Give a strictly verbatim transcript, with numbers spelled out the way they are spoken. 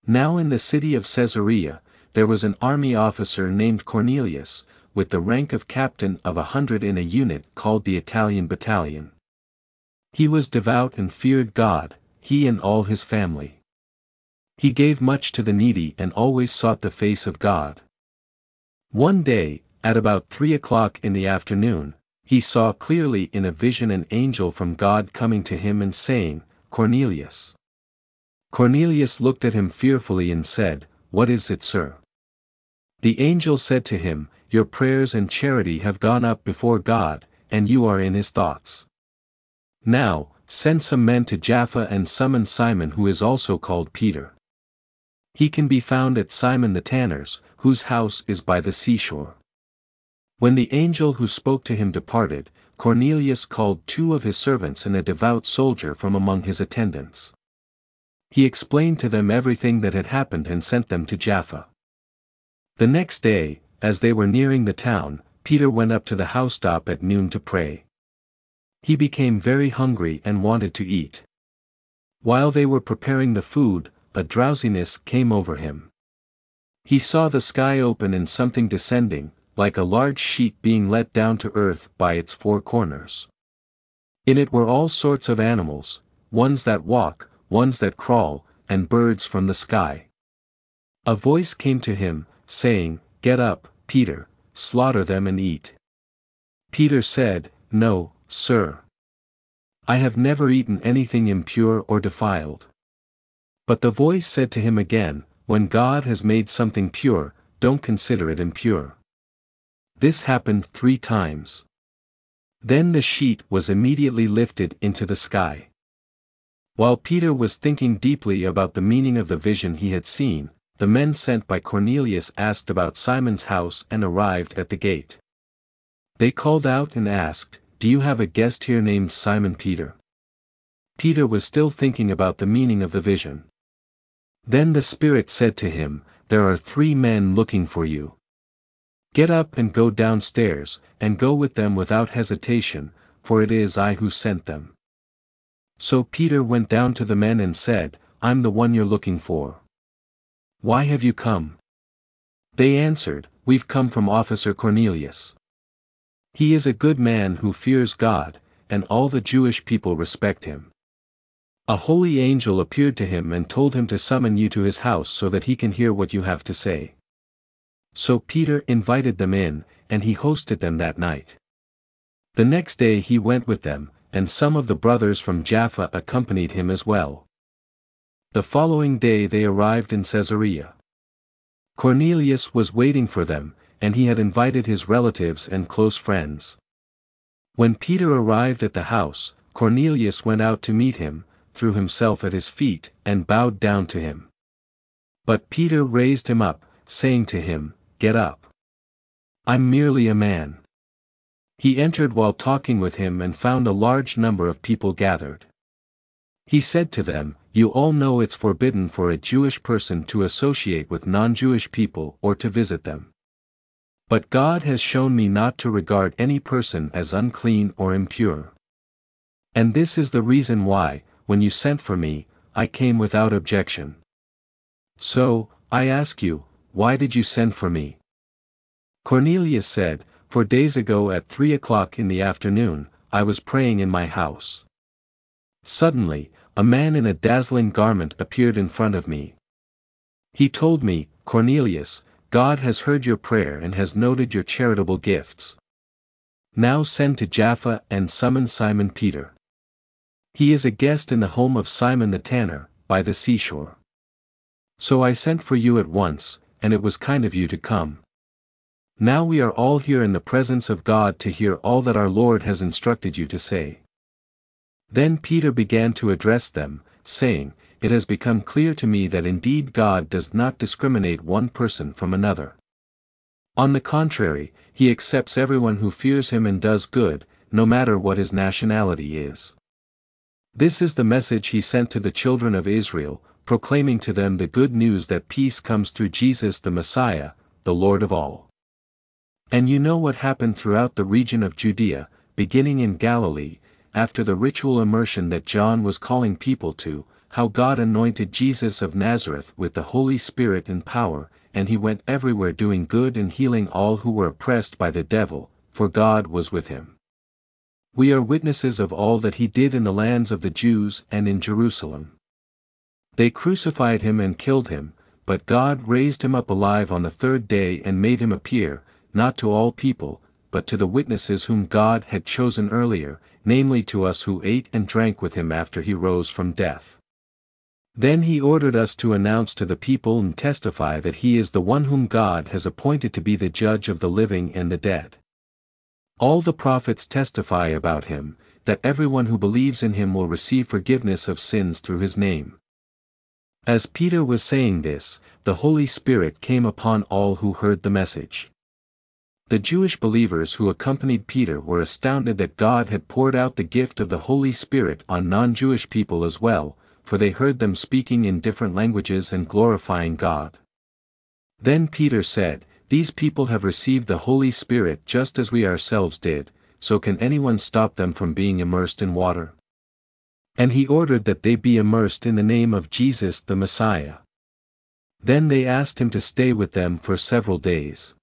Now in the city of Caesarea, there was an army officer named Cornelius, with the rank of captain of a hundred in a unit called the Italian battalion. He was devout and feared God, he and all his family. He gave much to the needy and always sought the face of God. One day, at about three o'clock in the afternoon, he saw clearly in a vision an angel from God coming to him and saying, "Cornelius." Cornelius looked at him fearfully and said, "What is it, sir?" The angel said to him, "Your prayers and charity have gone up before God, and you are in his thoughts. Now, send some men to Jaffa and summon Simon, who is also called Peter. He can be found at Simon the tanner's, whose house is by the seashore." When the angel who spoke to him departed, Cornelius called two of his servants and a devout soldier from among his attendants. He explained to them everything that had happened and sent them to Jaffa. The next day, as they were nearing the town, Peter went up to the housetop at noon to pray. He became very hungry and wanted to eat. While they were preparing the food, a drowsiness came over him. He saw the sky open and something descending, like a large sheet being let down to earth by its four corners. In it were all sorts of animals, ones that walk, ones that crawl, and birds from the sky. A voice came to him, saying, "Get up, Peter, slaughter them and eat." Peter said, "No, sir. I have never eaten anything impure or defiled." But the voice said to him again, "When God has made something pure, don't consider it impure." This happened three times. Then the sheet was immediately lifted into the sky. While Peter was thinking deeply about the meaning of the vision he had seen, the men sent by Cornelius asked about Simon's house and arrived at the gate. They called out and asked, "Do you have a guest here named Simon Peter?" Peter was still thinking about the meaning of the vision. Then the Spirit said to him, "There are three men looking for you. Get up and go downstairs, and go with them without hesitation, for it is I who sent them." So Peter went down to the men and said, "I'm the one you're looking for. Why have you come?" They answered, "We've come from Officer Cornelius. He is a good man who fears God, and all the Jewish people respect him. A holy angel appeared to him and told him to summon you to his house so that he can hear what you have to say." So Peter invited them in, and he hosted them that night. The next day he went with them, and some of the brothers from Jaffa accompanied him as well. The following day they arrived in Caesarea. Cornelius was waiting for them, and he had invited his relatives and close friends. When Peter arrived at the house, Cornelius went out to meet him, threw himself at his feet, and bowed down to him. But Peter raised him up, saying to him, "Get up. I'm merely a man." He entered while talking with him and found a large number of people gathered. He said to them, "You all know it's forbidden for a Jewish person to associate with non-Jewish people or to visit them. But God has shown me not to regard any person as unclean or impure. And this is the reason why, when you sent for me, I came without objection. So, I ask you, why did you send for me?" Cornelius said, "Four days ago at three o'clock in the afternoon, I was praying in my house. Suddenly, a man in a dazzling garment appeared in front of me. He told me, 'Cornelius, God has heard your prayer and has noted your charitable gifts. Now send to Jaffa and summon Simon Peter. He is a guest in the home of Simon the tanner, by the seashore.' So I sent for you at once, and it was kind of you to come. Now we are all here in the presence of God to hear all that our Lord has instructed you to say." Then Peter began to address them, saying, "It has become clear to me that indeed God does not discriminate one person from another. On the contrary, he accepts everyone who fears him and does good, no matter what his nationality is. This is the message he sent to the children of Israel, proclaiming to them the good news that peace comes through Jesus the Messiah, the Lord of all. And you know what happened throughout the region of Judea, beginning in Galilee, after the ritual immersion that John was calling people to, how God anointed Jesus of Nazareth with the Holy Spirit and power, and he went everywhere doing good and healing all who were oppressed by the devil, for God was with him. We are witnesses of all that he did in the lands of the Jews and in Jerusalem. They crucified him and killed him, but God raised him up alive on the third day and made him appear, not to all people, but to the witnesses whom God had chosen earlier, namely to us who ate and drank with him after he rose from death. Then he ordered us to announce to the people and testify that he is the one whom God has appointed to be the judge of the living and the dead. All the prophets testify about him, that everyone who believes in him will receive forgiveness of sins through his name. As Peter was saying this, the Holy Spirit came upon all who heard the message. The Jewish believers who accompanied Peter were astounded that God had poured out the gift of the Holy Spirit on non-Jewish people as well, for they heard them speaking in different languages and glorifying God. Then Peter said, "These people have received the Holy Spirit just as we ourselves did, so can anyone stop them from being immersed in water?" And he ordered that they be immersed in the name of Jesus the Messiah. Then they asked him to stay with them for several days.